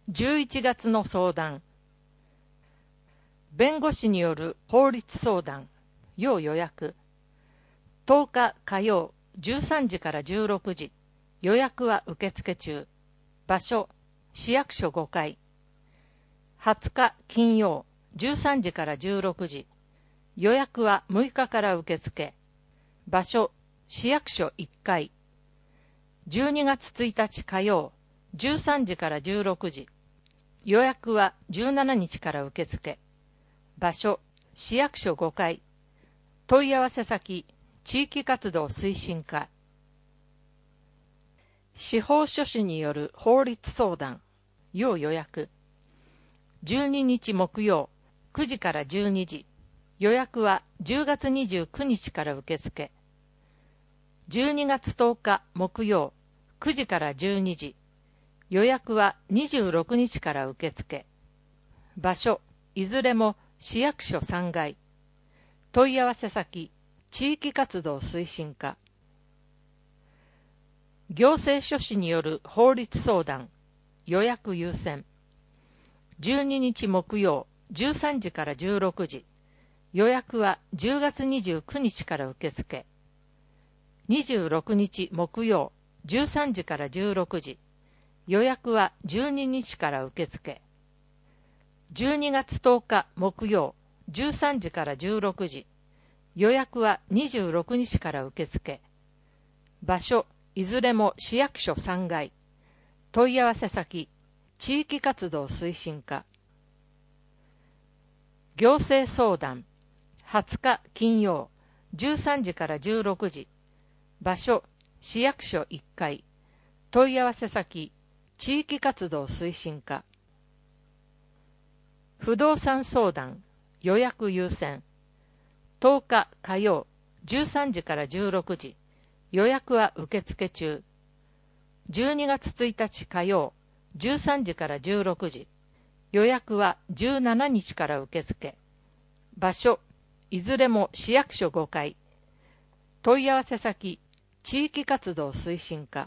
11月の相談。弁護士による法律相談。要予約。10日火曜13時から16時。予約は受付中。場所、市役所5階。20日金曜13時から16時。予約は6日から受付。場所、市役所1階。12月1日火曜13時から16時。予約は17日から受付。場所、市役所5階。問い合わせ先、地域活動推進課。司法書士による法律相談。要予約。12日木曜9時から12時。予約は10月29日から受付。12月10日木曜9時から12時。予約は26日から受付。場所、いずれも市役所3階。問い合わせ先、地域活動推進課。行政書士による法律相談。予約優先。12日木曜13時から16時。予約は10月29日から受付。26日木曜13時から16時。予約は12日から受付。12月10日木曜13時から16時。予約は26日から受付。場所、いずれも市役所3階。問い合わせ先、地域活動推進課。行政相談。20日金曜13時から16時。場所、市役所1階。問い合わせ先、地域活動推進課。不動産相談。予約優先。10日火曜13時から16時。予約は受付中。12月1日火曜13時から16時。予約は17日から受付。場所、いずれも市役所5階。問い合わせ先、地域活動推進課。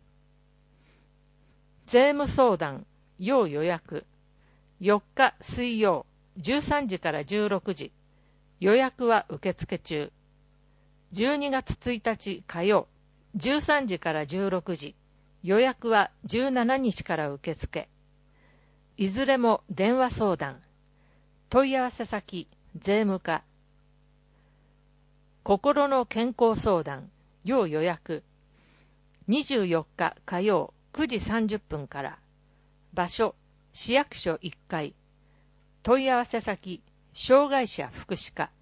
税務相談。要予約。4日水曜13時から16時。予約は受付中。12月1日火曜13時から16時。予約は17日から受付。いずれも電話相談。問い合わせ先、税務課。心の健康相談。要予約。24日火曜9時30分から。場所、市役所1階。問い合わせ先、障害者福祉課。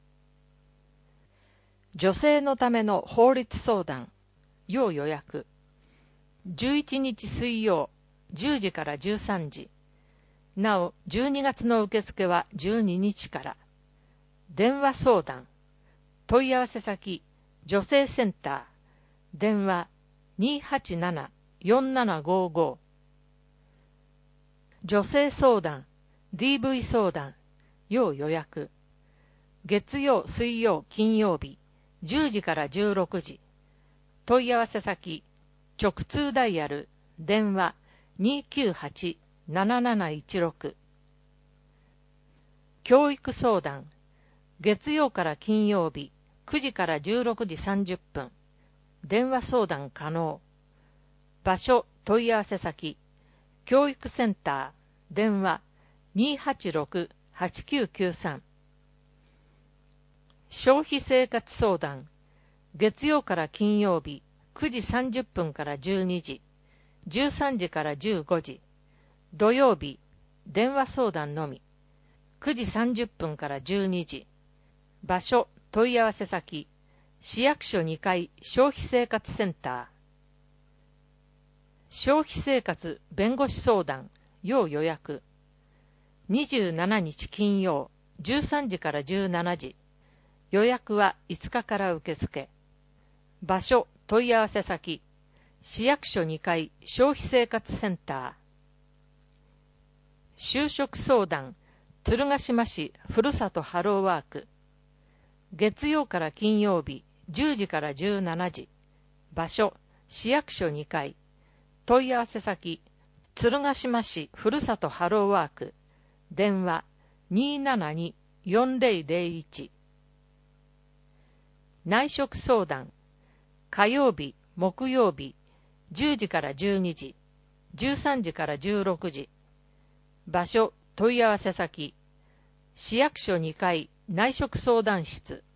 女性のための法律相談。要予約。11日水曜10時から13時。なお、12月の受付は12日から。電話相談。問い合わせ先、女性センター。電話 287-4755。女性相談、DV 相談。要予約。月曜、水曜、金曜日、10時から16時。問い合わせ先、直通ダイヤル、電話 298-7716。教育相談。月曜から金曜日、9時から16時30分。電話相談可能。場所、問い合わせ先、教育センター、電話 286-8993。消費生活相談。月曜から金曜日、9時30分から12時、13時から15時。土曜日、電話相談のみ。9時30分から12時。場所、問い合わせ先、市役所2階消費生活センター。消費生活弁護士相談。要予約。27日金曜13時から17時。予約は5日から受付。場所、問い合わせ先、市役所2階消費生活センター。就職相談。鶴ヶ島市ふるさとハローワーク。月曜から金曜日10時から17時。場所、市役所2階。問い合わせ先、 鶴ヶ島市ふるさとハローワーク、電話 272-4001。 内職相談、火曜日木曜日10時から12時、13時から16時。場所、問い合わせ先、市役所2階内職相談室。